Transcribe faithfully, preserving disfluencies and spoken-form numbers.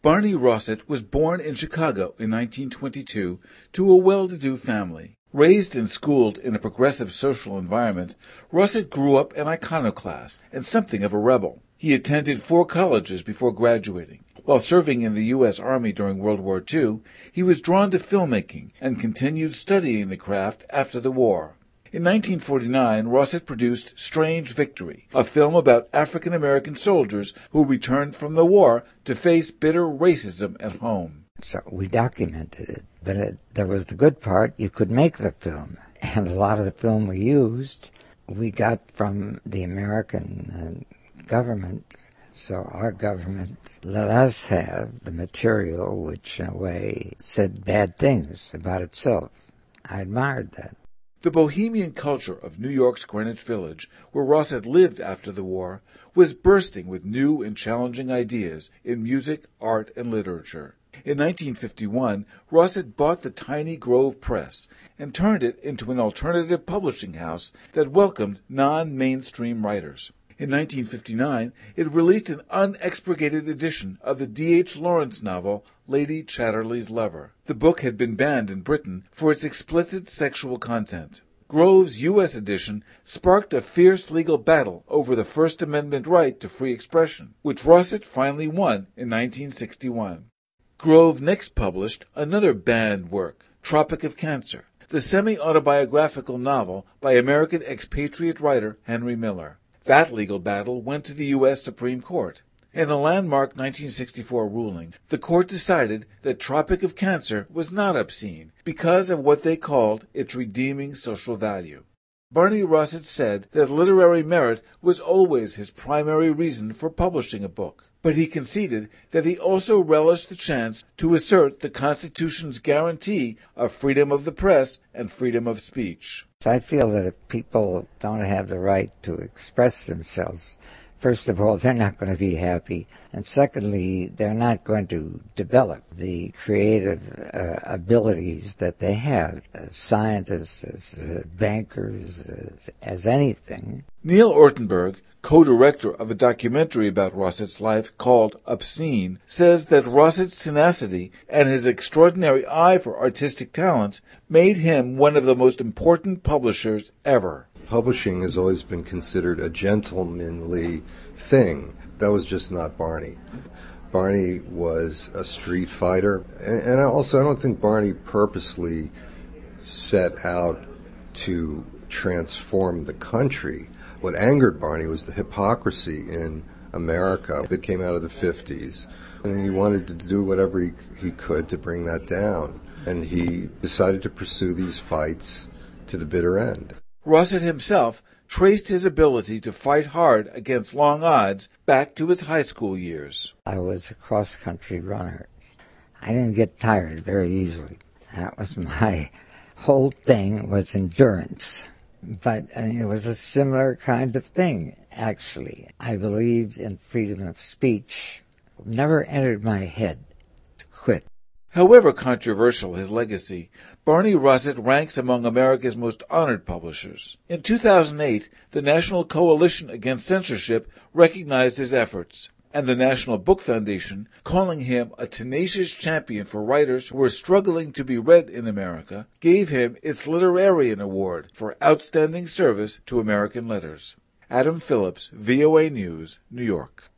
Barney Rosset was born in Chicago in nineteen twenty-two to a well-to-do family. Raised and schooled in a progressive social environment, Rosset grew up an iconoclast and something of a rebel. He attended four colleges before graduating. While serving in the U S Army during World War Two, he was drawn to filmmaking and continued studying the craft after the war. In nineteen forty-nine, Rosset produced Strange Victory, a film about African-American soldiers who returned from the war to face bitter racism at home. So we documented it, but it, there was the good part, you could make the film. And a lot of the film we used, we got from the American uh, government. So our government let us have the material which, in a way, said bad things about itself. I admired that. The bohemian culture of New York's Greenwich Village, where Rosset lived after the war, was bursting with new and challenging ideas in music, art, and literature. In nineteen fifty-one, Rosset bought the tiny Grove Press and turned it into an alternative publishing house that welcomed non-mainstream writers. In nineteen fifty-nine, it released an unexpurgated edition of the D H Lawrence novel Lady Chatterley's Lover. The book had been banned in Britain for its explicit sexual content. Grove's U S edition sparked a fierce legal battle over the First Amendment right to free expression, which Rosset finally won in nineteen sixty-one. Grove next published another banned work, Tropic of Cancer, the semi-autobiographical novel by American expatriate writer Henry Miller. That legal battle went to the U S Supreme Court. In a landmark nineteen sixty-four ruling, the court decided that Tropic of Cancer was not obscene because of what they called its redeeming social value. Barney Rosset said that literary merit was always his primary reason for publishing a book, but he conceded that he also relished the chance to assert the Constitution's guarantee of freedom of the press and freedom of speech. I feel that if people don't have the right to express themselves, first of all, they're not going to be happy. And secondly, they're not going to develop the creative uh, abilities that they have as scientists, as uh, bankers, as, as anything. Neil Ortenberg, co-director of a documentary about Rosset's life called Obscene, says that Rosset's tenacity and his extraordinary eye for artistic talent made him one of the most important publishers ever. Publishing has always been considered a gentlemanly thing. That was just not Barney. Barney was a street fighter, and also I don't think Barney purposely set out to transform the country. What angered Barney was the hypocrisy in America that came out of the fifties. And he wanted to do whatever he, he could to bring that down. And he decided to pursue these fights to the bitter end. Rosset himself traced his ability to fight hard against long odds back to his high school years. I was a cross-country runner. I didn't get tired very easily. That was my whole thing, was endurance. But I mean, it was a similar kind of thing, actually. I believed in freedom of speech. It never entered my head to quit. However controversial his legacy, Barney Rosset ranks among America's most honored publishers. In two thousand eight, the National Coalition Against Censorship recognized his efforts, and the National Book Foundation, calling him a tenacious champion for writers who are struggling to be read in America, gave him its Literarian Award for outstanding service to American letters. Adam Phillips, V O A News, New York.